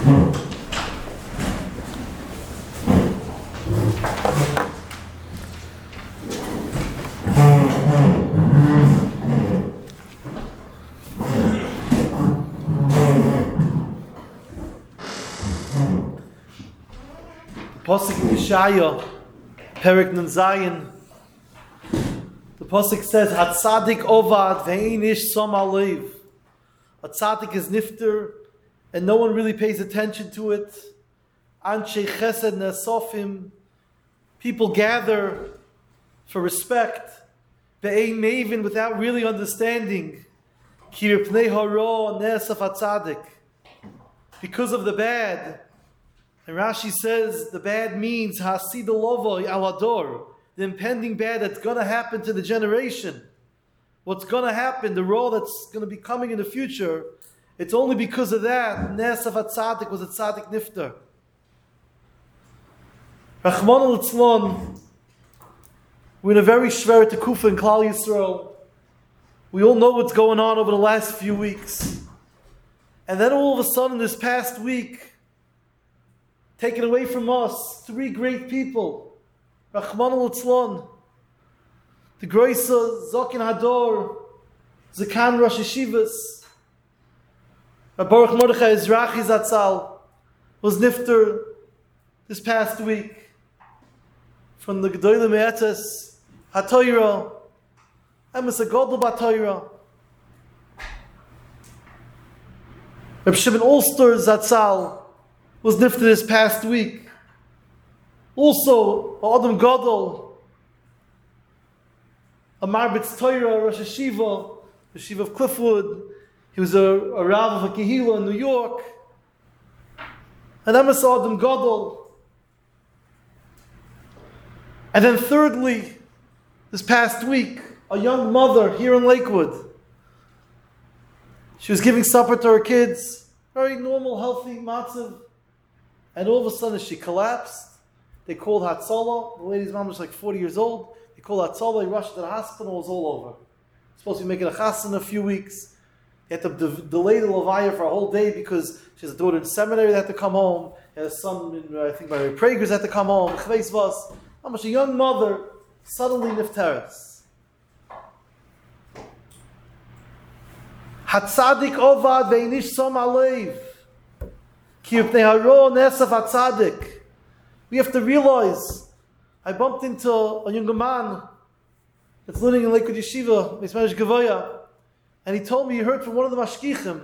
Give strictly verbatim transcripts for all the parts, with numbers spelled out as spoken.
Pasuk in Yeshaya, Perek Nun Zayin. The pasuk says, "Hatzadik ovad ve'ein ish som alev." A tzaddik is nifter, and no one really pays attention to it. Anshe chesed ne'asofim. People gather for respect. Ve'ein mevin, without really understanding. Ki pnei haro ne'asaf hatzadik. Because of the bad. And Rashi says the bad means hasid lovo alador, the impending bad that's going to happen to the generation. What's going to happen, the role that's going to be coming in the future, it's only because of that. Nes of a tzaddik was a tzaddik nifter. Rachmana litzlan, we're in a very shver tekufa in Klal Yisrael. We all know what's going on over the last few weeks. And then all of a sudden this past week, taken away from us, three great people. Rachmana litzlan, the Groisa Zokin Hador, Zakan Rosh Yeshivas, Baruch Mordechai Ezrachi Zatzal was nifter this past week from the Gedolim Me'etes HaTorah, Emes HaGodol BaTorah. Reb Shimon Ulster Zatzal was nifter this past week. Also, Adam Gadol, a Marbitz Torah, Rosh Hashiva, Yeshiva of Cliffwood. He was a, a Rav of a Kehillah in New York. And Emes Adam Gadol. And then thirdly, this past week, a young mother here in Lakewood. She was giving supper to her kids, very normal, healthy matzav. And all of a sudden she collapsed. They called Hatzalah. The lady's mom was like forty years old. They called Hatzalah. They rushed to the hospital. It was all over. Supposed to be making a chas in a few weeks. They had to de- delay the Levaya for a whole day because she has a daughter in seminary that had to come home. She had a son, in, uh, I think, Mary Prager's had to come home. Chveis Vas. How much a young mother suddenly nifteres. Hatzadik ovad ve'inish som alev. Ki pnei haro nesaf hatzadik. We have to realize, I bumped into a young man that's living in Lakewood Yeshiva, Meismerish Gavoya, and he told me he heard from one of the mashgichim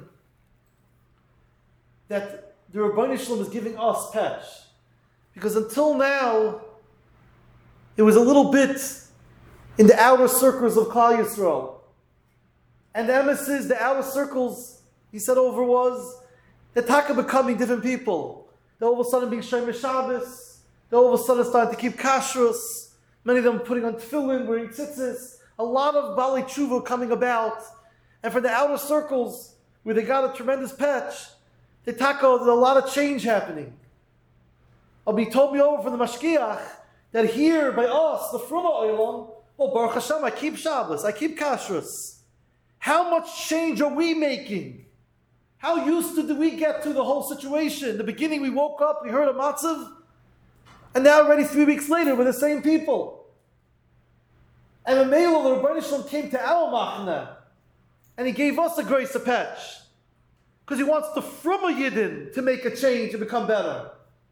that the Rebbeinu Shalom is giving us patch. Because until now, it was a little bit in the outer circles of Klal Yisrael. And the emissaries, the outer circles, he said over was, the taka becoming different people. They're all of a sudden being Shomer Shabbos. They're all of a sudden starting to keep kashrus. Many of them putting on tefillin, wearing tzitzis. A lot of Bali Tshuva coming about. And from the outer circles, where they got a tremendous patch, the taka, there's a lot of change happening. Abi told me over from the Mashkiach that here by us, the Fruma Olam, oh Baruch Hashem, I keep Shabbos, I keep kashrus. How much change are we making? How used to did we get to the whole situation? In the beginning we woke up, we heard a matzav, and now already three weeks later we're the same people. And the Mela, the Rebbeinu Shalom came to our machna, and he gave us a grace of patch. Because he wants the Fruma Yidden to make a change and become better.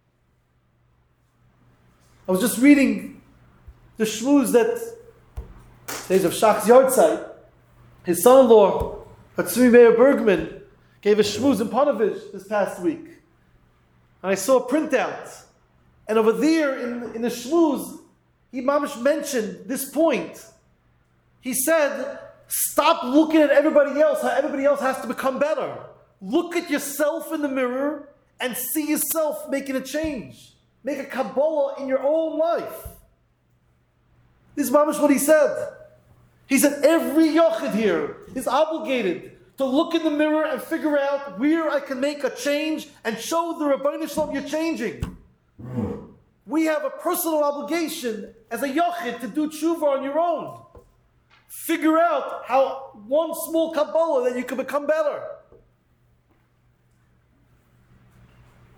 I was just reading the shmuz that days of Shach's Yartzeit, his son-in-law, Hatzmi Meir Bergman, gave a shmuz in Panovich this past week. And I saw a printout. And over there in, in the shmuz, he mamish mentioned this point. He said, stop looking at everybody else, how everybody else has to become better. Look at yourself in the mirror and see yourself making a change. Make a Kabbalah in your own life. This is mamish what he said. He said every yochid here is obligated to look in the mirror and figure out where I can make a change and show the Rebbeinu Shalom you're changing. We have a personal obligation as a yochid to do tshuva on your own. Figure out how one small Kabbalah that you can become better.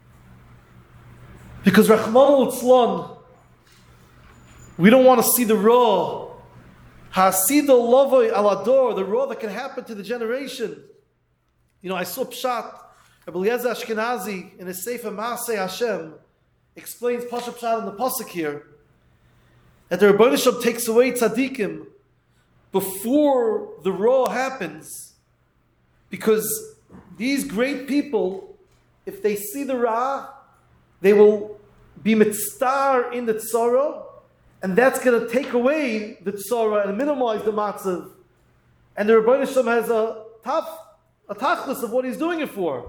Because Rachmana litzlan, we don't want to see the raw, hasida lavoi alador, the raw that can happen to the generation. You know, I saw Pshat, Rabbi Eliezer Ashkenazi in his Sefer Maaseh Hashem explains Pasha Pshat in the pasuk here that the Rebbeinu Shalom takes away tzaddikim before the raw happens, because these great people, if they see the ra, they will be mitzvah in the tzara, and that's going to take away the tzara and minimize the matzav. And the Rebbeinu Shalom has a tough, a tachlis of what he's doing it for.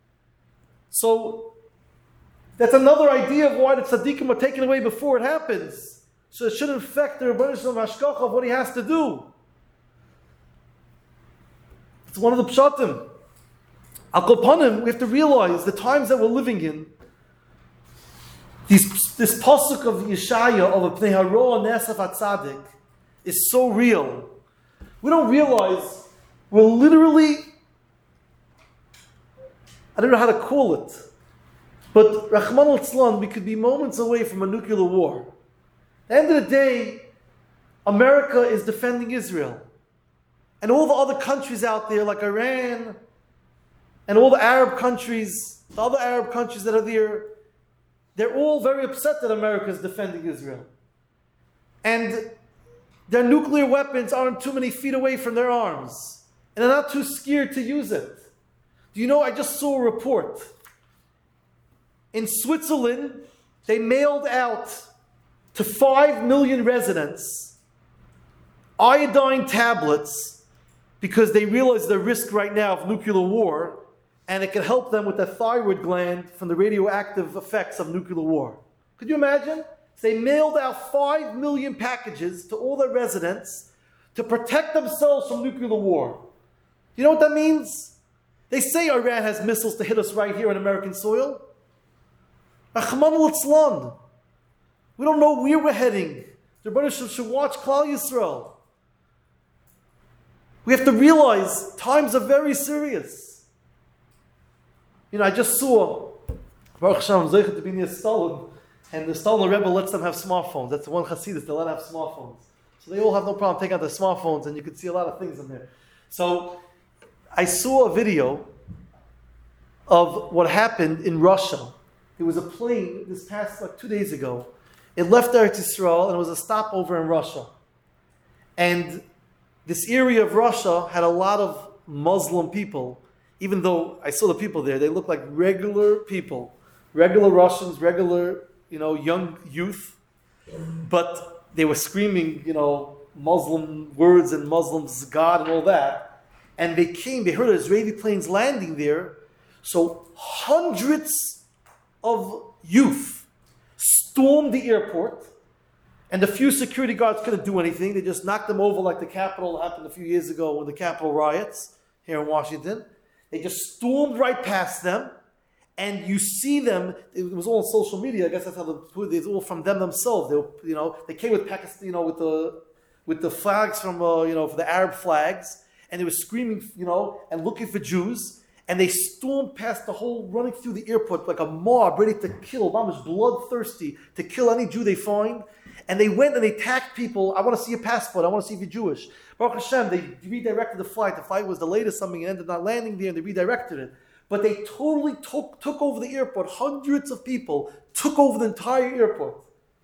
So that's another idea of why the tzaddikim are taken away before it happens. So it shouldn't affect the Rebbeinu Shalom hashkacha of what he has to do. It's one of the pshatim. Al kol panim, we have to realize the times that we're living in. These, this pasuk of Yeshaya of a Pnei Haro Nesaf Atzadik is so real. We don't realize we're literally, I don't know how to call it, but Rachmana litzlan, we could be moments away from a nuclear war. At the end of the day, America is defending Israel. And all the other countries out there, like Iran, and all the Arab countries, the other Arab countries that are there, they're all very upset that America is defending Israel. And their nuclear weapons aren't too many feet away from their arms. And they're not too scared to use it. Do you know, I just saw a report. In Switzerland, they mailed out to five million residents iodine tablets because they realize the risk right now of nuclear war, and it can help them with the thyroid gland from the radioactive effects of nuclear war. Could you imagine? So they mailed out five million packages to all their residents to protect themselves from nuclear war. You know what that means? They say Iran has missiles to hit us right here on American soil. Rachmana litzlan. We don't know where we're heading. The Rebbeinu Shalom should watch Klal Yisrael. We have to realize times are very serious. You know, I just saw Baruch Hashem Zeichet to be near Stalin, and the Stalin Rebbe lets them have smartphones. That's the one Hasidus, they let them have smartphones. So they all have no problem taking out their smartphones, and you can see a lot of things in there. So I saw a video of what happened in Russia. It was a plane this past like two days ago. It left Eretz Yisrael and it was a stopover in Russia. And this area of Russia had a lot of Muslim people. Even though I saw the people there, they looked like regular people, regular Russians, regular, you know, young youth. But they were screaming, you know, Muslim words and Muslims, God and all that. And they came, they heard Israeli planes landing there. So hundreds of youth stormed the airport, and the few security guards couldn't do anything. They just knocked them over like the Capitol happened a few years ago with the Capitol riots here in Washington. They just stormed right past them, and you see them. It was all on social media. I guess that's how the it's all from them themselves. They, were, you know, they came with Pakistan, you know, with the with the flags from, uh, you know, for the Arab flags, and they were screaming, you know, and looking for Jews. And they stormed past the whole, running through the airport like a mob, ready to kill. Mom was bloodthirsty to kill any Jew they find. And they went and they attacked people. I want to see your passport. I want to see if you're Jewish. Baruch Hashem, they redirected the flight. The flight was delayed or something and ended up not landing there, and they redirected it. But they totally took, took over the airport. Hundreds of people took over the entire airport.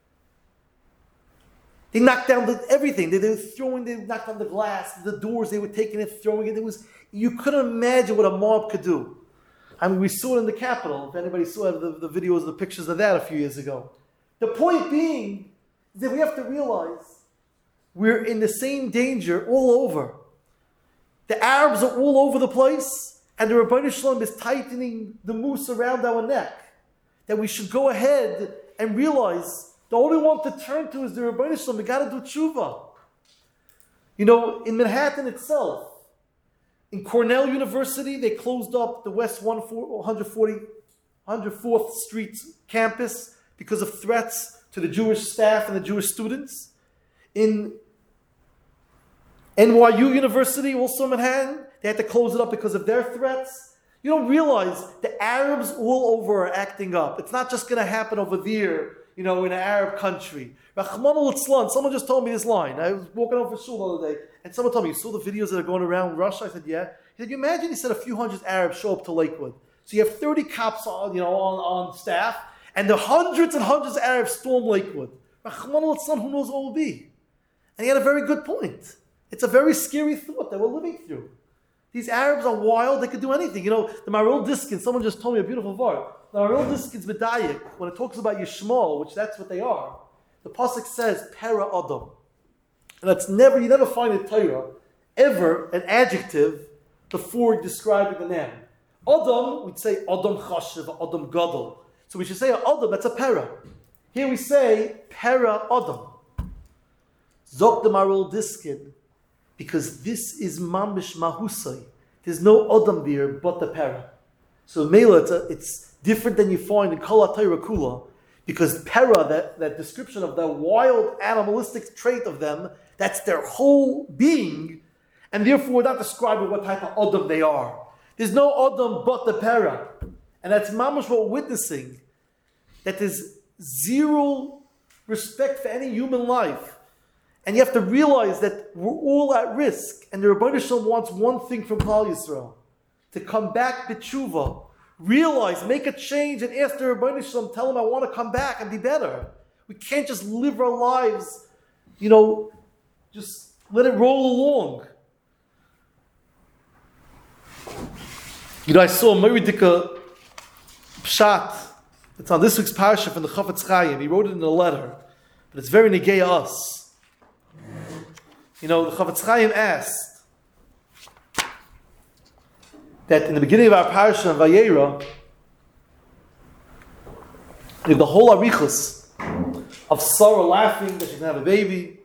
They knocked down the, everything. They, they were throwing, they knocked down the glass, the doors, they were taking it, throwing it. It was, you couldn't imagine what a mob could do. I mean, we saw it in the Capitol. If anybody saw the, the videos, the pictures of that a few years ago. The point being is that we have to realize we're in the same danger all over. The Arabs are all over the place, and the Rebbeinu Shalom is tightening the noose around our neck. That we should go ahead and realize the only one to turn to is the Rebbeinu Shalom. We got to do tshuva. You know, in Manhattan itself, in Cornell University, they closed up the West one forty, one oh fourth Street campus because of threats to the Jewish staff and the Jewish students. In N Y U University, also in Manhattan, they had to close it up because of their threats. You don't realize the Arabs all over are acting up. It's not just going to happen over there, you know, in an Arab country. Rahman al-Islam, someone just told me this line. I was walking over for shul the other day, and someone told me, you saw the videos that are going around Russia? I said, yeah. He said, you imagine, he said, a few hundred Arabs show up to Lakewood. So you have thirty cops on, you know, on, on staff, and the hundreds and hundreds of Arabs storm Lakewood. Rahman al-Islam, who knows what will be? And he had a very good point. It's a very scary thought that we're living through. These Arabs are wild, they could do anything. You know, the Maharil Diskin, someone just told me a beautiful word. The Maharil Diskin's Medayik, when it talks about Yishmael, which that's what they are, the Pasuk says, Para Adam. And that's never, you never find in Torah, ever, an adjective before describing the noun. Adam, we'd say Adam Chashiv, Adam Gadol. So we should say Adam, that's a para. Here we say Para Adam. Zok the Maharil Diskin, because this is mamish mahusai. There's no Adam there but the para. So Mela, it's, a, it's different than you find in Kol HaTorah Kula, because para, that, that description of the wild animalistic trait of them, that's their whole being, and therefore we're not describing what type of Adam they are. There's no Adam but the para. And that's mamish what we're witnessing, that there's zero respect for any human life. And you have to realize that we're all at risk. And the Rebbeinu Shalom wants one thing from Klal Yisrael. To come back b'tshuva. Realize, make a change, and ask the Rebbeinu Shalom, tell him I want to come back and be better. We can't just live our lives, you know, just let it roll along. You know, I saw a Meridika Pshat. It's on this week's parasha from the Chafetz Chaim. He wrote it in a letter. But it's very negay us. You know, the Chafetz Chaim asked that in the beginning of our parasha in Vayera, we have the whole arichus of Sarah laughing that she's going to have a baby.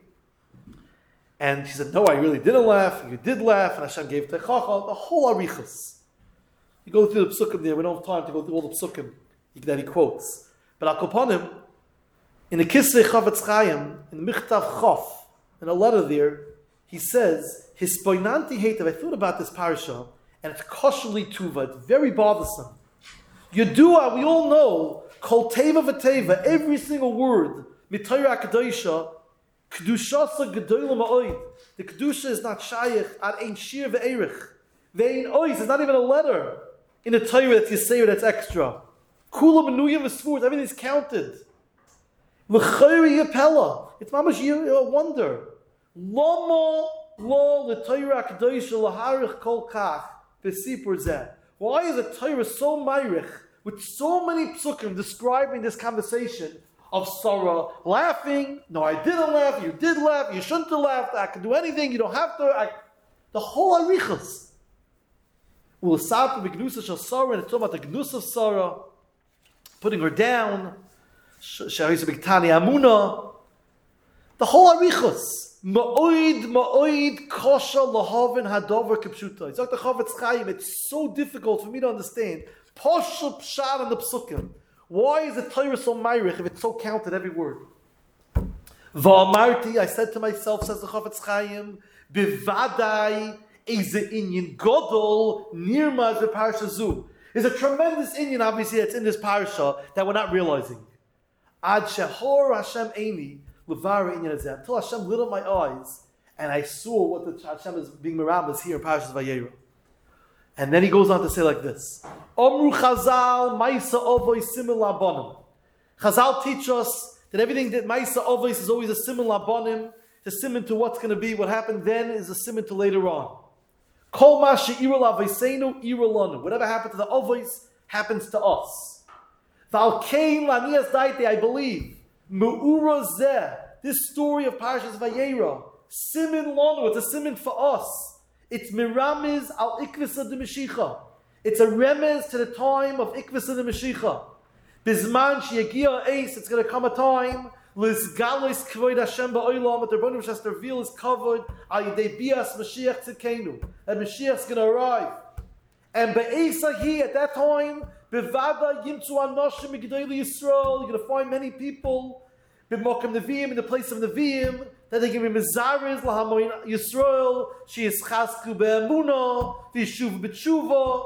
And she said, no, I really didn't laugh. You did laugh. And Hashem gave techacha. The whole arichus. You go through the psukim there. We don't have time to go through all the psukim that he quotes. But Al Kopanim, in the Kisvei Chafetz Chaim, in the Michtav Chof, in a letter there, he says, his poinanti hatev, I thought about this parasha, and it's koshali tuva, it's very bothersome. Yedua, we all know, kol teva v'teva, every single word, mitayra kadosha, kedushasa gedola ma'oid. The kedusha is not shayich, ad ein shir ve'erich. Ve'ein ois, it's not even a letter in the Torah that you say that's extra. Kula menuyim v'svur, everything's counted. L'chayri yipela, it's mamash a wonder. Lama lo l'Torah kadoisha laharich kol kach v'sipur zeh. Why is the Torah so mayrich with so many psukim describing this conversation of Sarah laughing? No, I didn't laugh. You did laugh. You shouldn't have laughed. I can do anything. You don't have to. I, the whole arichas. U'l'sapur b'gnusa shel Sarah, and it's talking about the gnus of Sarah, putting her down. Shahisa b'ktani amuna. The whole arichas. Ma'oid, ma'oid, kosha, lahavin, hadover, kipshuta. It's like the Chafetz Chaim. It's so difficult for me to understand. Posha pshat and the psukim. Why is the Torah so mayrich if it's so counted every word? Va'amarti, I said to myself, says the Chafetz Chaim, bivadai, eze inyan godol, nirma the parasha zu. There's a tremendous inyan, obviously, that's in this parasha that we're not realizing. Ad shehor Hashem eini, until Hashem lit up my eyes and I saw what the Hashem is being merambas here in Parashas Vayera. And then he goes on to say like this: Omru Chazal Maisa Ovoy Simon Labonim. Chazal teach us that everything that Maisa Ovoy is always a Simon Labonim. The simon to what's going to be, what happened then is a simon to later on. Kol ma she'ira la'avoseinu ira lanu. Whatever happened to the Ovois happens to us. Val kein lanias daite, I believe. Me'ura zeh, this story of Parashas Vayera, simin lanu, it's a simin for us. It's miramiz al ikvisa de Mashiach. It's a remez to the time of ikvisa de Mashiach. Bizman sheyagia eis, it's going to come a time, lizgalos kvoid Hashem ba'olam, that the Rebbeinu has to reveal his kavod, al yidei bias Mashiach tzidkenu, that Mashiach's going to arrive. And be'esahi, at that time, bevada yimtzu anoshim migdali Yisrael, you're going to find many people, b'mokem neviim, in the place of neviim, that they give him mizariz lahamoin Yisrael, she is chasku be'emuna, v'yishuv b'tshuva,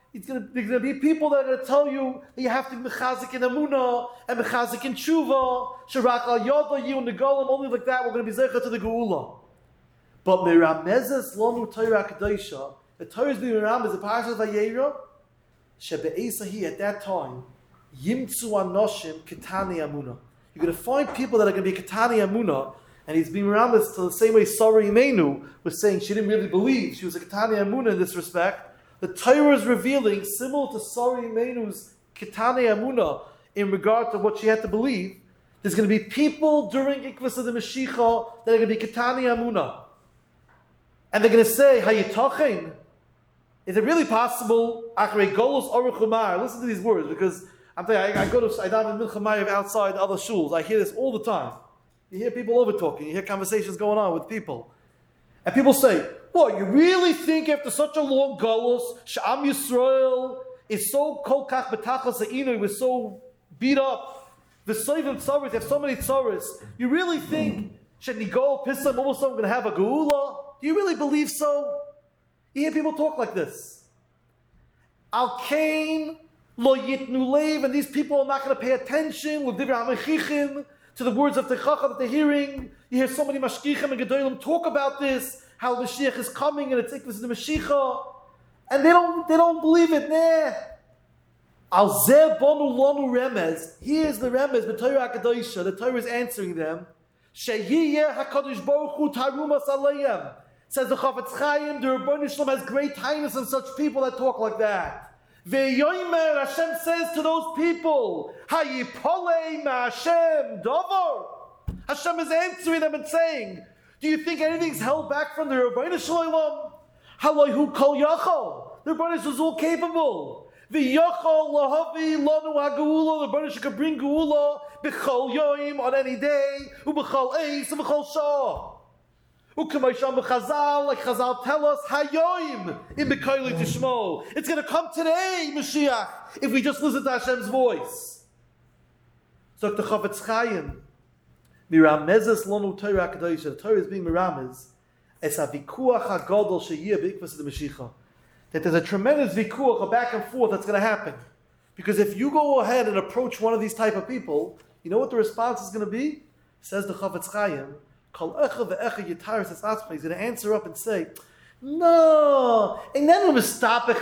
It's gonna, there's going to be people that are going to tell you that you have to be mechazik in Amunah and mechazik in Tshuva, Sharak al Yoda, you and the Golem, only like that we're going to be zecha to the Geula. But Miramezes Lonu Torah Kadosha, the Torah is being around as a Parashat Vayera, Shebe'esahi at that time, Yimtzu Anoshim Ketani Amunah. You're going to find people that are going to be Ketani Amunah, and he's being around this to the same way Sarah Imenu was saying she didn't really believe. She was a Ketani Amunah in this respect. The Torah is revealing, similar to Sarah Imenu's Ketani Amunah, in regard to what she had to believe, there's going to be people during Ikvas of the Mashiach that are going to be Ketani Amunah. And they're going to say, Hayitachin, is it really possible? Achrei Golos Aruch Umar. Listen to these words, because I'm telling you, I, I go to I daven Mincha Maariv outside other shuls. I hear this all the time. You hear people over talking. You hear conversations going on with people, and people say, "What? You really think after such a long Golos, Sha'am Yisrael is so kol kach betachas ha'inu, was so beat up, the Soivim tzaris, have so many tzaris. You really think Shenigol Pisam almost going to have a geula? Do you really believe so?" You hear people talk like this. Al Kain lo yitnu leiv, and these people are not going to pay attention with divrei hamachichim to the words of the Chacham that they're hearing. You hear so many mashkichim and gedolim talk about this, how Mashiach is coming and it's ikvus in the Mashiach, and they don't they don't believe it. Nah. Al zeh bonu lonu remez. Here's the remez, the Torah Hakadoshah. The Torah is answering them. Sheyiyeh Hakadosh Baruch Hu tarumas aleihem. Says the Chafetz Chaim, the Rebbeinu Shalom has great kindness on such people that talk like that. Ve'yomer, Hashem says to those people, Hayipolei ma'Hashem davar. Hashem is answering them and saying, do you think anything's held back from the Rebbeinu Shalom? Haloihu kol yachol. The Rebbeinu is all capable. V'yachol lahavi lanu ha'geula. The Rebbeinu could bring geula b'chol yoim on any day, u'b'chol eis, u'b'chol shah. Like Chazal tell us, Hayoim in B'Koili Tishmo. It's going to come today, Mashiach, if we just listen to Hashem's voice. So the Chafetz Chaim, Miramezes Lonu Torah Hakadoshah. The Torah is being Miramez. Es havikuach hagadol sheyeh b'ikvas the Mashiach. That there's a tremendous vikuach, a back and forth that's going to happen. Because if you go ahead and approach one of these type of people, you know what the response is going to be? Says the Chafetz Chaim. He's going to answer up and say, no, I don't mean that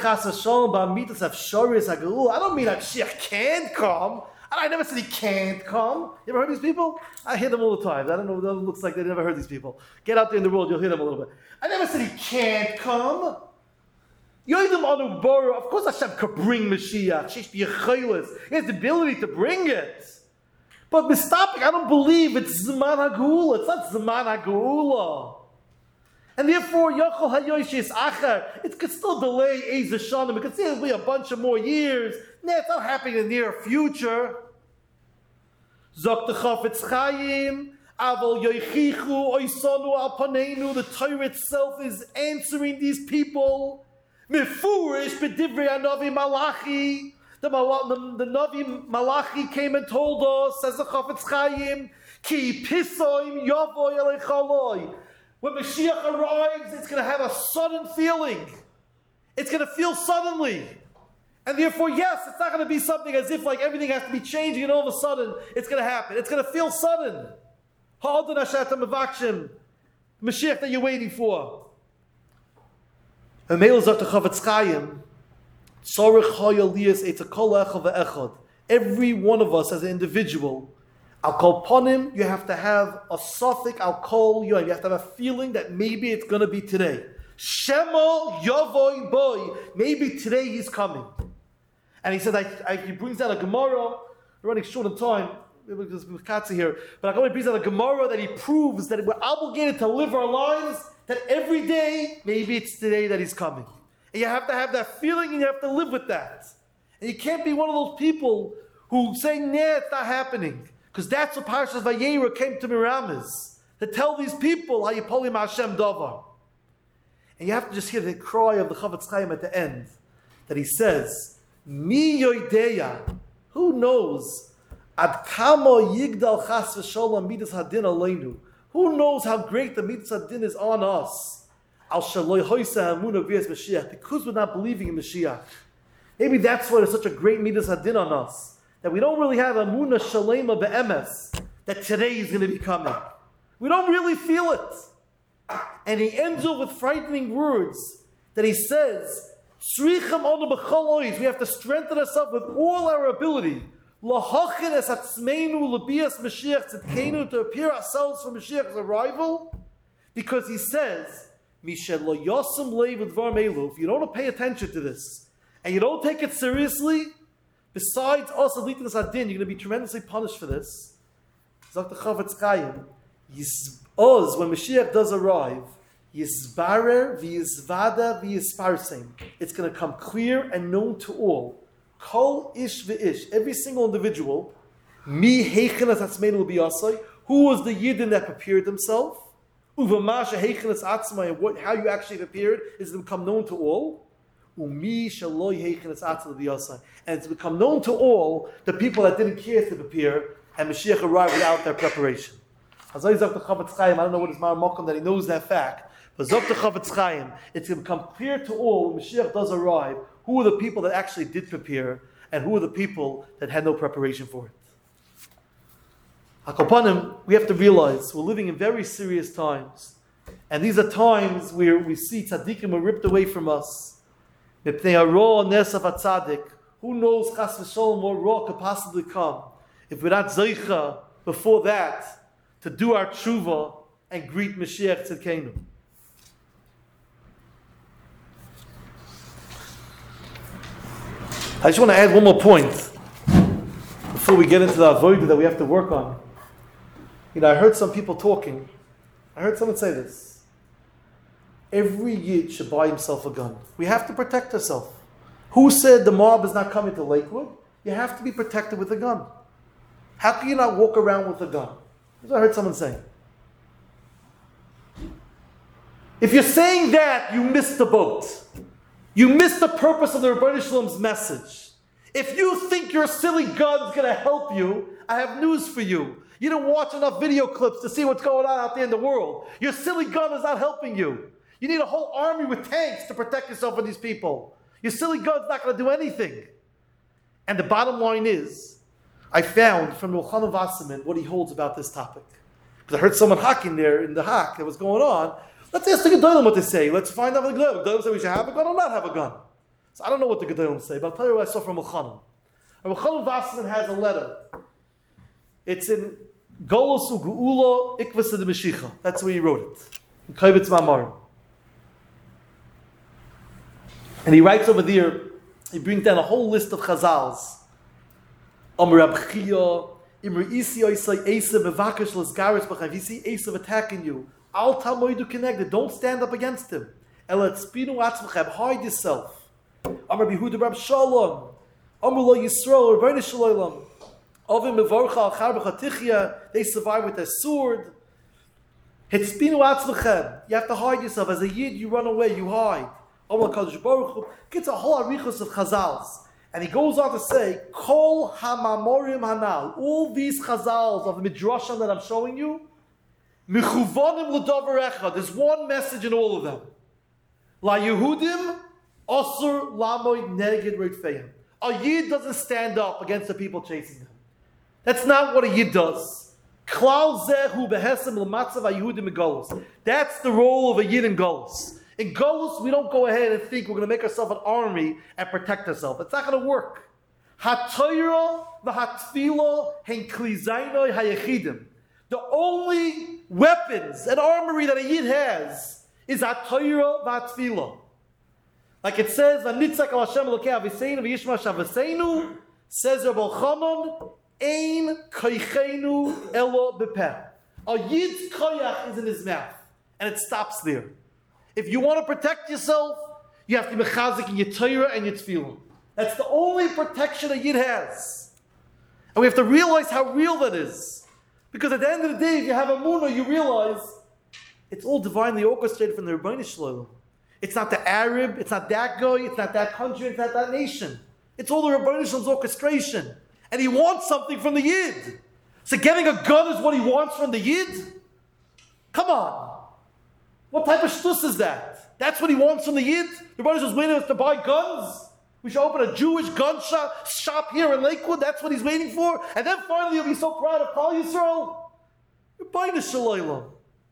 Mashiach can't come. I never said he can't come. You ever heard these people? I hear them all the time. I don't know, it looks like they never heard these people. Get out there in the world, you'll hear them a little bit. I never said he can't come. Of course Hashem could bring Mashiach. He has the ability to bring it. But mistapik, I don't believe it's Zman HaGeula. It's not Zman HaGeula. And therefore, Yochel HaYoshis Acher, it could still delay Eiz Hashanim. It could still be a bunch of more years. Nah, it's not happening in the near future. Zok the Chafetz Chaim, Aval Yoichichu, Oisonu Al Paneinu. The Torah itself is answering these people. Mefurish B'divrei Hanavi Malachi. The, the, the Navi Malachi came and told us, says the Chafetz Chaim, Ki pisoim yavoy elechaloi. When Mashiach arrives, it's going to have a sudden feeling. It's going to feel suddenly. And therefore, yes, it's not going to be something as if like everything has to be changing and all of a sudden it's going to happen. It's going to feel sudden. Ha'adon Hashat HaMevakshim, Mashiach that you're waiting for. And Me'il Zot the Chafetz Chaim, every one of us as an individual, I'll call upon him, you have to have a suffix, I'll call you, you have to have a feeling that maybe it's going to be today. Shemo Yavoy Boy, maybe today he's coming. And he said, I, I, he brings out a Gemara, we're running short on time, because we're Katzi here, but he brings out a Gemara that he proves that we're obligated to live our lives, that every day, maybe it's today that he's coming. And you have to have that feeling and you have to live with that. And you can't be one of those people who say, nah, it's not happening. Because that's what Parshas Vayera came to Miramez. To tell these people, Hayipoli Ma'Hashem davar. And you have to just hear the cry of the Chafetz Chaim at the end. That he says, Mi yoideya. Who knows? Ad kamo yigdal chas v'sholom midas hadin aleinu. Who knows how great the midas hadin is on us? Al shaloi hoisa amuna v'yes Mashiach, because we're not believing in Mashiach. Maybe that's why there's such a great midas hadin on us, that we don't really have a munah shalema be'emes, that today is going to be coming. We don't really feel it. And he ends up with frightening words that he says, we have to strengthen ourselves with all our ability to appear ourselves for Mashiach's arrival, because he says, if you don't pay attention to this, and you don't take it seriously, besides us Adlitas Adin, you're going to be tremendously punished for this. Zok the Chavetz Chaim, Oz, when Mashiach does arrive, Yizbarer v'yizvada v'yisparsem. It's going to come clear and known to all. Kol ish v'ish, every single individual, mi heichenas atzmeinu b'yasai, who was the Yidden that prepared himself, uvamasha heichenas atzmai, and what, how you actually prepared is to become known to all. Umi shaloi heichenas atzmai b'yasai, and it's become known to all the people that didn't care to prepare, and Mashiach arrived without their preparation. Hazai Zok the Chavetz Chaim, I don't know what is Mar Mokum that he knows that fact. But Zok the Chavetz Chaim, it's going to become clear to all when Mashiach does arrive who are the people that actually did prepare and who are the people that had no preparation for it. Hakopanim, we have to realize we're living in very serious times. And these are times where we see tzaddikim are ripped away from us. Mipnei haro nesav hatzadik. Who knows chas v'sholom what raw could possibly come if we're not zeicha before that to do our tshuva and greet Mashiach Tzidkenu. I just want to add one more point before we get into the avodah that we have to work on. You know, I heard some people talking. I heard someone say this. Every Yid should buy himself a gun. We have to protect ourselves. Who said the mob is not coming to Lakewood? You have to be protected with a gun. How can you not walk around with a gun? That's what I heard someone say. If you're saying that, you missed the boat. You missed the purpose of the Rebbeinu Shalom's message. If you think your silly gun's going to help you, I have news for you. You didn't watch enough video clips to see what's going on out there in the world. Your silly gun is not helping you. You need a whole army with tanks to protect yourself from these people. Your silly gun's not going to do anything. And the bottom line is, I found from Yochanan Wasserman what he holds about this topic. Because I heard someone hacking there in the hack that was going on. Let's ask the Gedolim what they say. Let's find out what the Gedolim. Gedolim say we should have a gun or not have a gun. So I don't know what the Gedolim say, but I'll tell you what I saw from Yochanan. Yochanan Wasserman has a letter. It's in Golos U'Geula Ikvas de Meshicha. That's where he wrote it. In Kavitz Ma'amarim. And he writes over there, he brings down a whole list of Chazals. Amr Rab Chia, Imr Isi Oisai Esav Mevakesh Lasgaris B'chav. You see Esav attacking you. Al Talmoidu connected. Don't stand up against him. Ela Tzpinu Atzmachem. Hide yourself. Amr Bihuda Rab Shalom. Amr Lo Yisrael. Rebbeinu Shalom. Ovim Mevorcha Al Char B'chatichya. They survive with their sword. Hitzpinu Atzmachem. You have to hide yourself. As a Yid, you run away. You hide. Amr Kadosh Baruch Hu. Gets a whole arichos of Chazals. And he goes on to say, Kol hamamorim hanal. All these chazals of the midrashim that I'm showing you, mechuvanim l'davar echad. There's one message in all of them. La Yehudim asur lamoid neged reitfeim. A Yid doesn't stand up against the people chasing him. That's not what a Yid does. Klal zehu behesem l'matzav haYehudim megolus. That's the role of a Yid in Golus. In Golus, we don't go ahead and think we're going to make ourselves an army and protect ourselves. It's not going to work. HaTorah v'haTefillah hen kli zaynoi hayechidim. The only weapons and armory that a Yid has is HaTorah v'haTefillah. Like it says, "V'nitzak al Hashem Elokei Aviseinu v'yishma Shaviseinu," says Reb Elchanan, "Ein koichenu elo b'peh." A Yid's koyach is in his mouth, and it stops there. If you want to protect yourself, you have to be mechazik in your Torah and your tefillah. That's the only protection a Yid has. And we have to realize how real that is. Because at the end of the day, if you have a munah, you realize it's all divinely orchestrated from the Rebbeinu Shalom. It's not the Arab, it's not that guy, it's not that country, it's not that nation. It's all the Rebbeinu Shalom's orchestration. And he wants something from the Yid. So getting a gun is what he wants from the Yid? Come on. What type of shtus is that? That's what he wants from the Yid? The brothers was waiting us to buy guns? We should open a Jewish gun shop, shop here in Lakewood. That's what he's waiting for. And then finally he'll be so proud of Klal Yisrael. You're buying the Shalayla.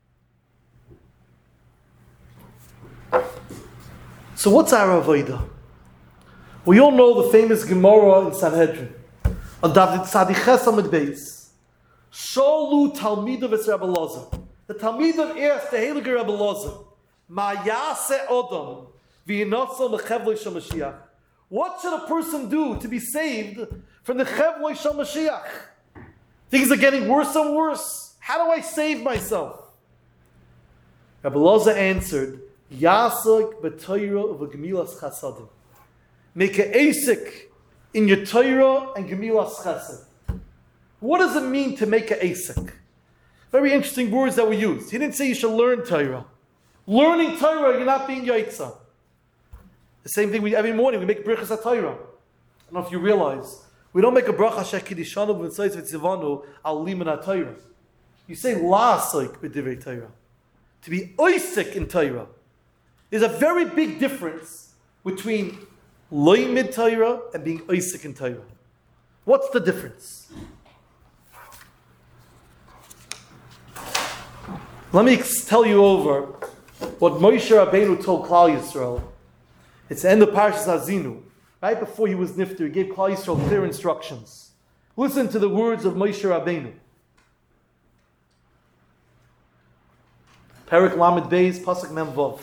So what's our Avodah? We all know the famous Gemara in Sanhedrin. On David Tzadiches Amud Beis. Sholu Talmidav es Rebbe Lozer. The Talmidav asked the Heilige Rebbe Lozer, Ma yaseh odom v'yinotzel mechevloi shel Mashiach. What should a person do to be saved from the chevloi shel Mashiach? Things are getting worse and worse. How do I save myself? Rebbe Lozer answered, Yasek b'Torah v'gemilas chasadim. Make an asik in your Torah and gemilas chesed. What does it mean to make an asik? Very interesting words that we use. He didn't say you should learn Torah. Learning Torah, you're not being yaitza. The same thing we every morning we make brachas at Torah. I don't know if you realize we don't make a bracha shekidishanu v'tzayis v'tzivanu al liman Torah. You say la'asik b'divrei Torah, to be oisik in Torah. There's a very big difference between loymid Torah and being oisik in Torah. What's the difference? Let me tell you over what Moshe Rabbeinu told Klal Yisrael. It's the end of Parshas Azinu. Right before he was nifter, he gave Klal Yisrael clear instructions. Listen to the words of Moshe Rabbeinu. Perek Lamed Beis, Pasuk Mem Vav.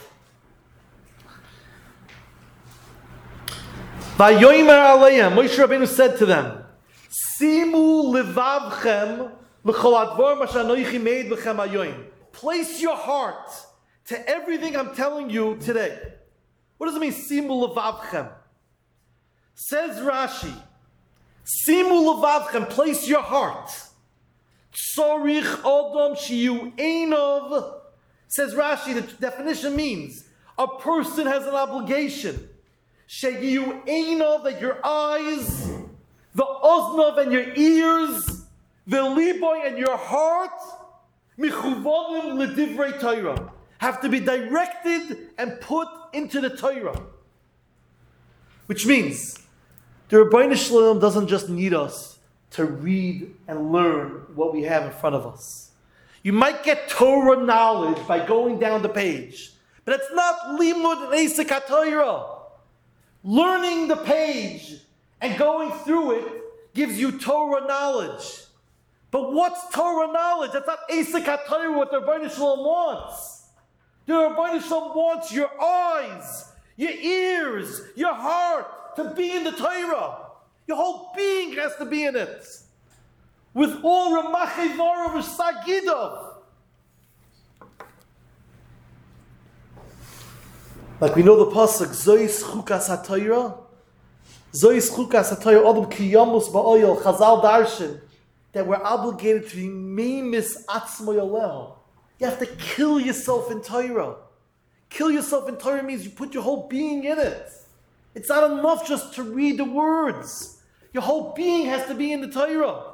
Vayomer Aleim, Moshe Rabbeinu said to them, Simu levavchem l'chol advar ma shanoichi meid b'chem hayoim. Place your heart to everything I'm telling you today. What does it mean, Simu levavchem? Says Rashi, Simu levavchem, place your heart. Tzorich odom shiyu einov. Says Rashi, the definition means a person has an obligation. Sheyu einov, that your eyes, the oznov and your ears, the liboy and your heart, michuvonim ledivrei Torah, have to be directed and put into the Torah. Which means the Rebbeinu Shalom doesn't just need us to read and learn what we have in front of us. You might get Torah knowledge by going down the page, but it's not limud and esek HaTorah. Learning the page and going through it gives you Torah knowledge. But what's Torah knowledge? That's not esek HaTorah, what the Rebbeinu Shalom wants. The Rebbeinu Shalom wants your eyes, your ears, your heart to be in the Torah. Your whole being has to be in it. With all Ramachei Varav Sagidov. Like we know the pasuk, Zois Chukas HaTorah, Zois Chukas HaTorah, Adam Kiyamus Ba'oyel, Chazal Darshan, that we're obligated to be Meimis Atzmo Yolel. You have to kill yourself in Torah. Kill yourself in Torah means you put your whole being in it. It's not enough just to read the words. Your whole being has to be in the Torah.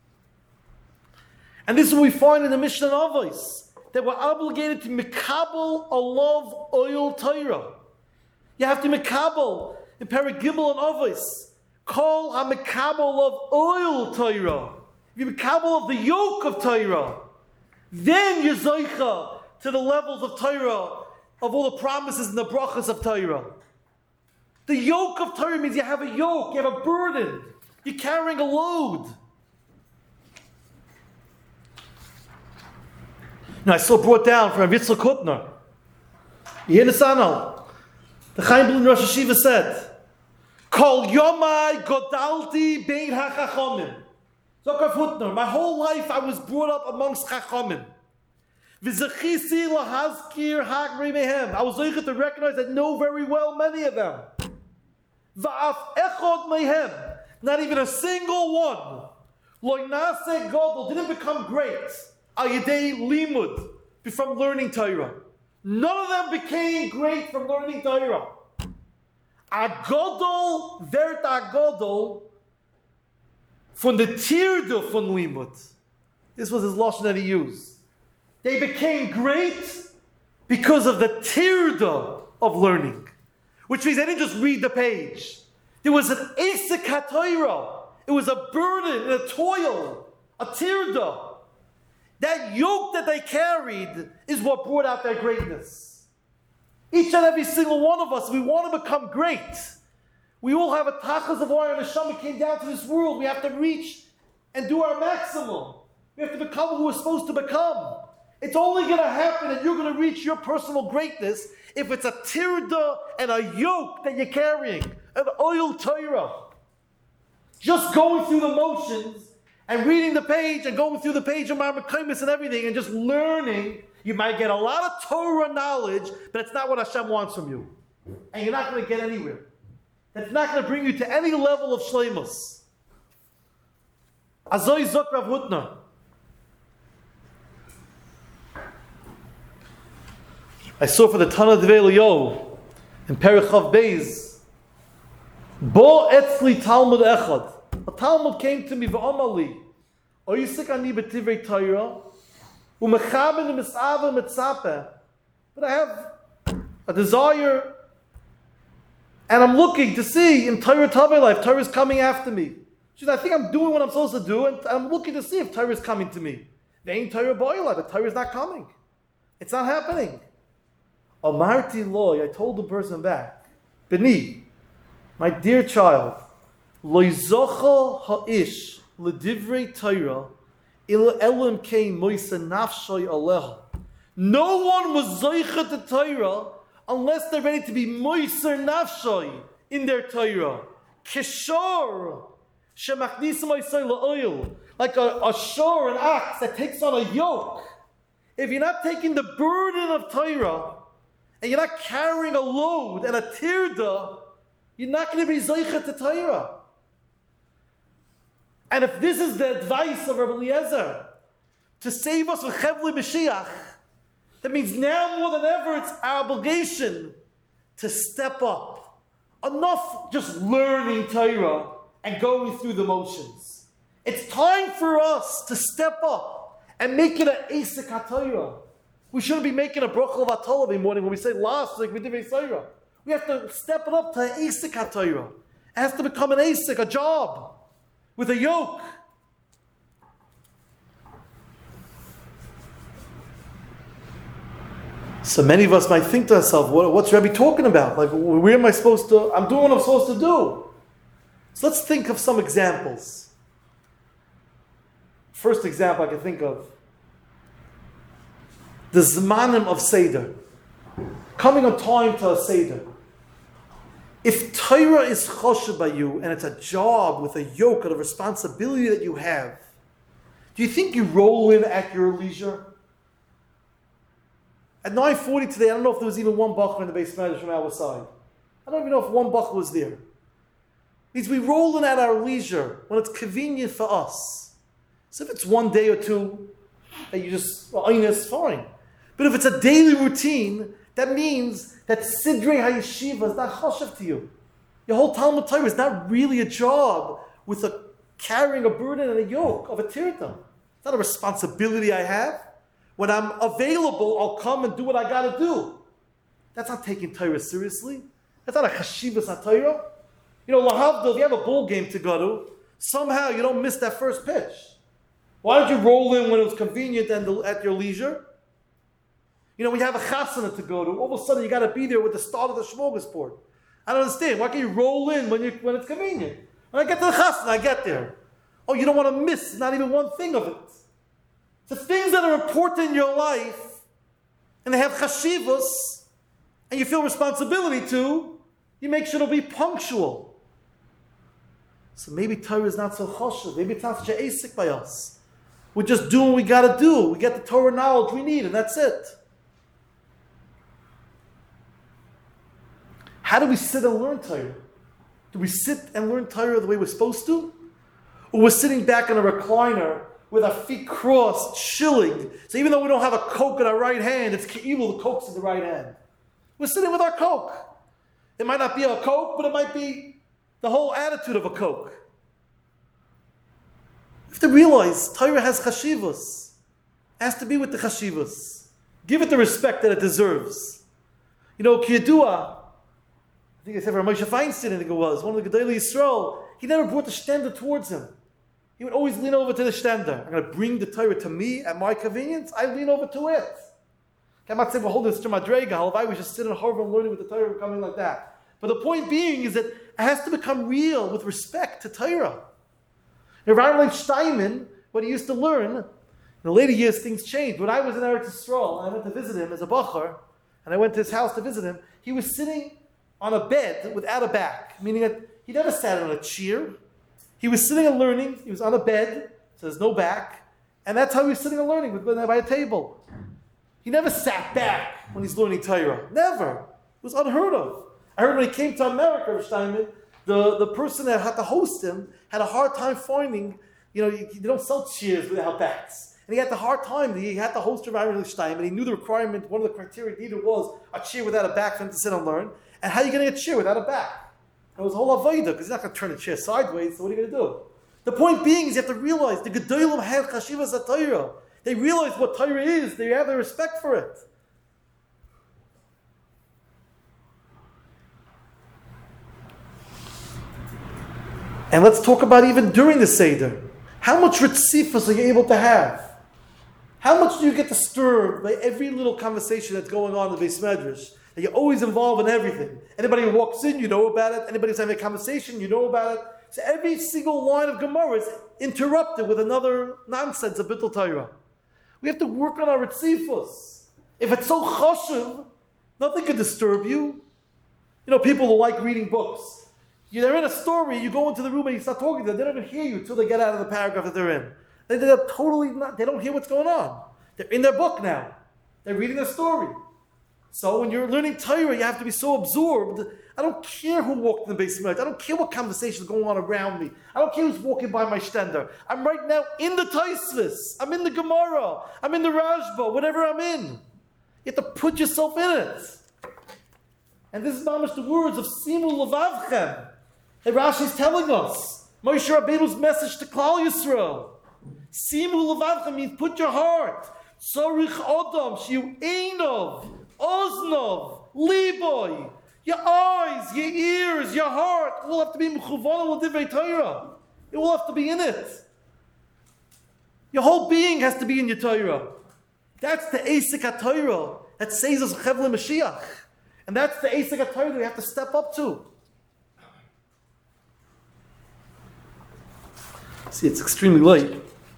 And this is what we find in the Mishnah Avos, that we're obligated to mikabel a love oil Torah. You have to mikabel in Perek Gimel and Avos, call a mikabel of oil Torah. You mikabel of the yoke of Torah. Then you're zoicha to the levels of Torah, of all the promises and the brachas of Torah. The yoke of Torah means you have a yoke, you have a burden, you're carrying a load. Now I saw brought down from Yitzchak Hutner. You hear the Sanal? The Chaim Blum Rosh Hashiva said, Kol Yomai Godalti Bein HaChachomim. Zokar Hutner, my whole life I was brought up amongst Chachomim. V'zechisi lahazkir hagri mehem. I was able to recognize that know very well many of them. Va'af echod mehem. Not even a single one. Lo nase gadol, didn't become great. Al yedei limud, from learning Torah. None of them became great from learning Torah. Agadol vert agadol from the tirda from limud. This was his lashon that he used. They became great because of the tirda of learning. Which means they didn't just read the page. There was an Asik HaTorah. It was a burden and a toil, a tirda. That yoke that they carried is what brought out their greatness. Each and every single one of us, we want to become great. We all have a tachas of oil, and Neshama came down to this world. We have to reach and do our maximum. We have to become who we're supposed to become. It's only going to happen and you're going to reach your personal greatness if it's a tirda and a yoke that you're carrying, an oil Torah. Just going through the motions and reading the page and going through the page of Marmakaimis and everything and just learning, you might get a lot of Torah knowledge, but it's not what Hashem wants from you. And you're not going to get anywhere. That's not going to bring you to any level of shleimus. Azoi Zok Rav Hutner. I saw for the Tana Devei Eliyahu in Perich Chav Beis, Bo etzli Talmud echad. A Talmud came to me v'amar li, Oyisik ani b'tivrei Torah, u'mechaben u'misava mitzapeh. But I have a desire, and I'm looking to see in Torah Tavei life, Torah is coming after me. She said, I think I'm doing what I'm supposed to do, and I'm looking to see if Torah is coming to me. There ain't Torah Ba'ilai, but Torah is not coming. It's not happening. Amarti loy, I told the person back, Beni, my dear child, loy zocha ha'ish l'divrei Torah il elim kein moisa nafshoy aleha. No one was zoicha to Torah unless they're ready to be moiser nafshoy in their Torah. Kishor shemachnis moisay la'oil, like a, a shor, an ox that takes on a yoke. If you're not taking the burden of Torah, and you're not carrying a load and a tirda, you're not going to be zoicha to Torah. And if this is the advice of Rabbi Eliezer to save us from Chevli Mashiach, that means now more than ever it's our obligation to step up. Enough just learning Torah and going through the motions. It's time for us to step up and make it an Asik HaTorah. We shouldn't be making a bracha of Atol every morning when we say last, like we did with Torah. We have to step it up to an Asik HaTorah. It has to become an Asik, a job, with a yoke. So many of us might think to ourselves, what, what's Rebbe talking about? Like, where am I supposed to, I'm doing what I'm supposed to do. So let's think of some examples. First example I can think of, the Zmanim of Seder. Coming on time to a Seder. If Torah is choshev by you, and it's a job with a yoke and a responsibility that you have, do you think you roll in at your leisure? At nine forty today, I don't know if there was even one bachar in the base medrash from our side. I don't even know if one bachar was there. It means we roll in at our leisure when it's convenient for us. So if it's one day or two that you just, well, it's fine. But if it's a daily routine, that means that Sidrei HaYeshiva is not choshev to you. Your whole Talmud Torah is not really a job with a carrying a burden and a yoke of a tirta. It's not a responsibility I have. When I'm available, I'll come and do what I got to do. That's not taking Torah seriously. That's not a chashivas HaTorah. You know, lahavdil, if you have a bowl game to go to, somehow you don't miss that first pitch. Why don't you roll in when it's convenient and at your leisure? You know, when you have a chasana to go to, all of a sudden you got to be there with the start of the smorgasbord. I don't understand. Why can't you roll in when you when it's convenient? When I get to the chasana, I get there. Oh, you don't want to miss not even one thing of it. The things that are important in your life, and they have chashivas, and you feel responsibility to, you make sure to be punctual. So maybe Torah is not so choshev. Maybe it's not such an asik by us. We're just doing what we got to do. We get the Torah knowledge we need, and that's it. How do we sit and learn Torah? Do we sit and learn Torah the way we're supposed to? Or we're sitting back in a recliner with our feet crossed, chilling. So even though we don't have a Coke in our right hand, it's evil, the Coke's in the right hand. We're sitting with our Coke. It might not be a Coke, but it might be the whole attitude of a Coke. You have to realize Torah has chashivas. It has to be with the chashivas. Give it the respect that it deserves. You know, Kiyadua, I think I said for Moshe Feinstein, I think it was, one of the Gedolei Yisrael, he never brought the stender towards him. He would always lean over to the stender. I'm going to bring the Torah to me at my convenience. I lean over to it. I'm not saying we're holding this to Madrega. Halvai, we just sit in Harvard and learning with the Torah coming like that. But the point being is that it has to become real with respect to Torah. Rav Leib Steinman, what he used to learn, in the later years things changed. When I was in Eretz Yisrael and I went to visit him as a Bachar, and I went to his house to visit him, he was sitting on a bed without a back, meaning that he never sat on a chair. He was sitting and learning. He was on a bed, so there's no back. And that's how he was sitting and learning, by a table. He never sat back when he's learning Torah. Never. It was unheard of. I heard when he came to America, Rav Steinman, the, the person that had to host him had a hard time finding, you know, you, you don't sell chairs without backs. And he had the hard time. He had to host Rav Steinman. He knew the requirement, one of the criteria needed was a chair without a back for him to sit and learn. And how are you getting a chair without a back? It was a whole avodah, because he's not going to turn the chair sideways, so what are you going to do? The point being is you have to realize the Gedolim had Chashivas HaTorah. They realize what Torah is. They have the respect for it. And let's talk about even during the Seder. How much ritzifus are you able to have? How much do you get disturbed by every little conversation that's going on in the Beis Medrash? That you're always involved in everything. Anybody who walks in, you know about it. Anybody who's having a conversation, you know about it. So every single line of Gemara is interrupted with another nonsense of Bittul Torah. We have to work on our ritzifus. If it's so chashuv, nothing can disturb you. You know, people who like reading books. They're in a story, you go into the room and you start talking to them. They don't even hear you until they get out of the paragraph that they're in. They, they're totally not, they don't hear what's going on. They're in their book now. They're reading the story. So when you're learning Torah, you have to be so absorbed. I don't care who walked in the Beis Medrash. I don't care what conversation is going on around me. I don't care who's walking by my stender. I'm right now in the Tosfos. I'm in the Gemara. I'm in the Rashba, whatever I'm in. You have to put yourself in it. And this is mamish the words of Simu Levavchem that Rashi is telling us. Moshe Rabbeinu's message to Klal Yisrael. Simu Levavchem means put your heart. Tzarich Adam Shiu Einov Oznov Liboy. Your eyes, your ears, your heart will have to be mechuvana l'divrei Torah. It will have to be in it. Your whole being has to be in your Torah. That's the Eisik HaTorah that saves us Chevle Mashiach. And that's the Eisik HaTorah that we have to step up to. See, it's extremely late.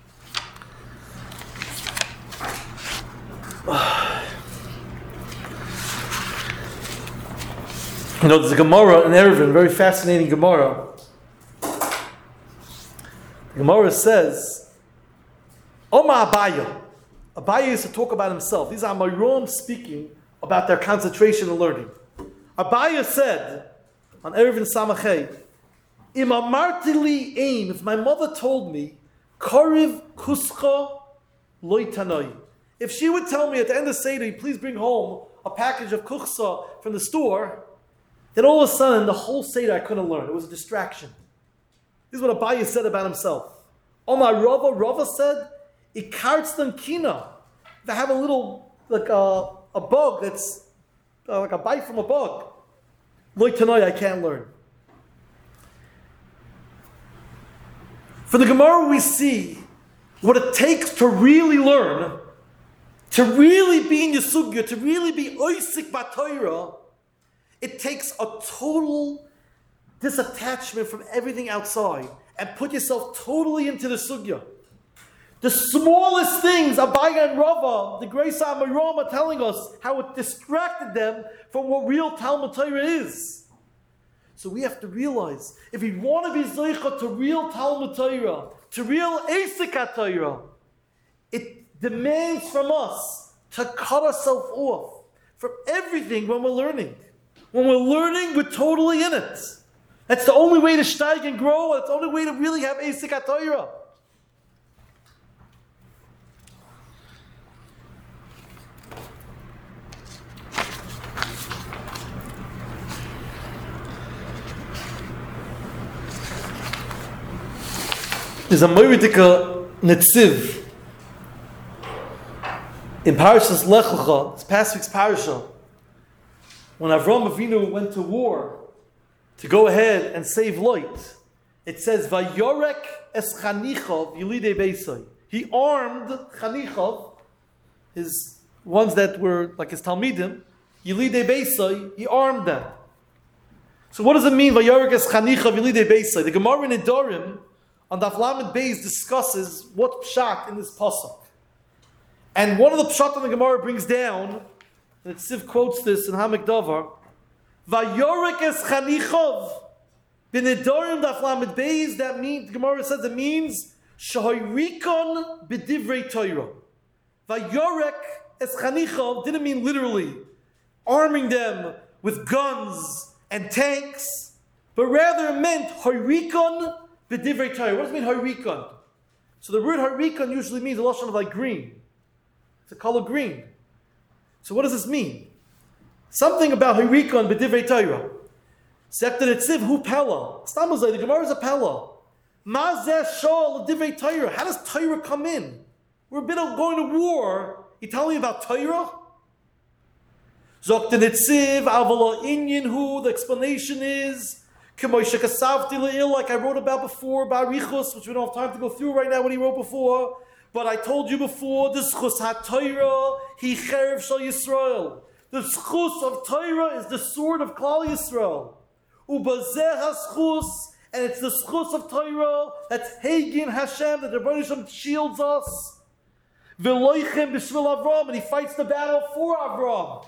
You know, there's a Gemara in Eruvin, a very fascinating Gemara. The Gemara says, Oma Abaya. Abaya used to talk about himself. These are Mayrom speaking about their concentration and learning. Abaya said, on Eruvin Samachay, Im amarti li ein, if my mother told me, Kariv kuscha loy tanoi. If she would tell me at the end of Seder, please bring home a package of kuchsa from the store, then all of a sudden, the whole Seder I couldn't learn. It was a distraction. This is what Abaye said about himself. Omar Rava, Rava said, Ikartzdan kina. If I have a little, like a, a bug that's uh, like a bite from a bug, loy tanoi, I can't learn. For the Gemara, we see what it takes to really learn, to really be in Yesugya, to really be oisik b'Torah. It takes a total disattachment from everything outside and put yourself totally into the sugya. The smallest things, Abaya and Rava, the Grace Amiram are telling us how it distracted them from what real Talmud Torah is. So we have to realize, if we want to be Zeicha to real Talmud Torah, to real Eisik Torah, it demands from us to cut ourselves off from everything when we're learning. When we're learning, we're totally in it. That's the only way to steig and grow. That's the only way to really have Eisik HaTorah. There's a Moridika Netziv in Parashas Lech Lecha, this past week's parasha. When Avram Avinu went to war to go ahead and save light. It says, Vayorek es Chanichov Yilidei Beisai. He armed Chanichov, his ones that were like his Talmidim, Yilidei Beisai, he armed them. So what does it mean, Vayorek es Chanichov Yilidei Beisai? The Gemara in Nedarim on Daf Lamed Beis discusses what pshat in this pasuk. And one of the pshat in the Gemara brings down, and Tziv quotes this in Hamek Davar, Vayorek es Chanichov. B'nedarim Daf Lamed Beis, that means, the Gemara says it means, Shahoirikon b'divrei Torah. Vayorek es Chanichov didn't mean literally arming them with guns and tanks, but rather it meant Hoirikon b'divrei Torah. What does it mean, Hoirikon? So the word Hoirikon usually means a lashon of like green. It's a color green. So what does this mean? Something about Hoirikon b'divrei Torah. Septa Netziv hu pella. Stamazai, the Gemara is a pella. Mazeh shol divrei Torah. How does Torah come in? We're a bit of going to war. You tell me about Torah? Zok the Netziv avala inyan hu. The explanation is K'moishe kasavti le'il, like I wrote about before, Barichus, which we don't have time to go through right now. What he wrote before, but I told you before. The schus ha Torah he cherev shal Yisrael. The schus of Torah is the sword of Klal Yisrael. Ubazeh haschus, and it's the schus of Torah that's Hagin Hashem, that the Rebbeinu Shem shields us. V'loichem b'shvil Avram, and he fights the battle for Avram.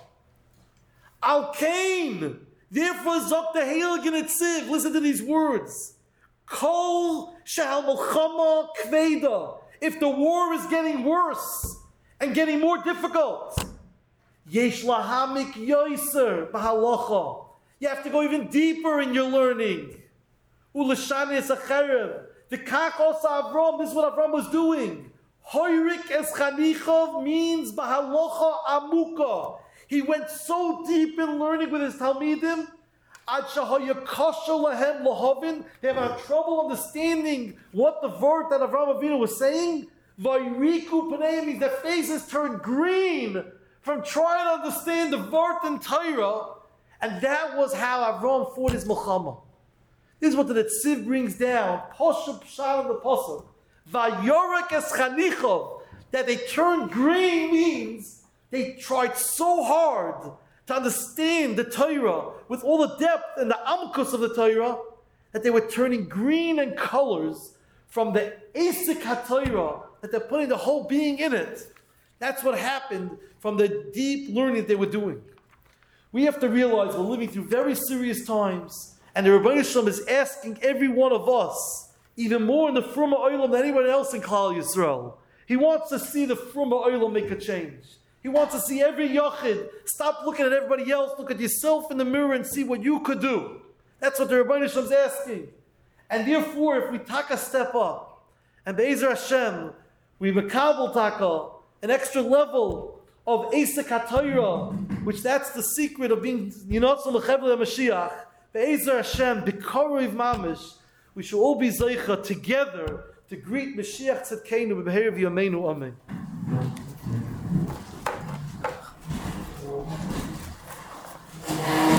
Al Kain, therefore Zok the Heilig in Etziv, listen to these words. Kol shehal melchama kveda. If the war is getting worse and getting more difficult, yesh lahamik yoiser b'halacha. You have to go even deeper in your learning. Ulashani es acherev. The kakos Avram, this is what Avram was doing. Hoirik es chanichov means bahalocha amuka. He went so deep in learning with his Talmidim, ad shahayakasha lahem lahavin. They have trouble understanding what the word that Avram Avinu was saying. Vayriku pneim means their faces turned green from trying to understand the word in Torah. And that was how Avram fought his Milchama. This is what the Netziv brings down. Poshup Pshat of the Pasuk. Vayorek es Chanichov. That they turned green means they tried so hard to understand the Torah with all the depth and the amkus of the Torah that they were turning green in colors from the Esek HaTorah, that they're putting the whole being in it. That's what happened from the deep learning that they were doing. We have to realize we're living through very serious times, and the Rebbeinu Shalom is asking every one of us, even more in the Fruma Olam than anyone else in Klal Yisrael. He wants to see the Fruma Olam make a change. He wants to see every Yochid stop looking at everybody else, look at yourself in the mirror and see what you could do. That's what the Rebbeinu Shalom is asking. And therefore, if we take a step up, and Be'ezer Hashem, we makabel taka, an extra level of Esek HaTorah, which that's the secret of being Yinotzal Mechevel HaMashiach, Be'ezer Hashem, B'Korov Mamish, we should all be Zeicha together to greet Mashiach Tzedkeinu B'Be'erev Yameinu Amen.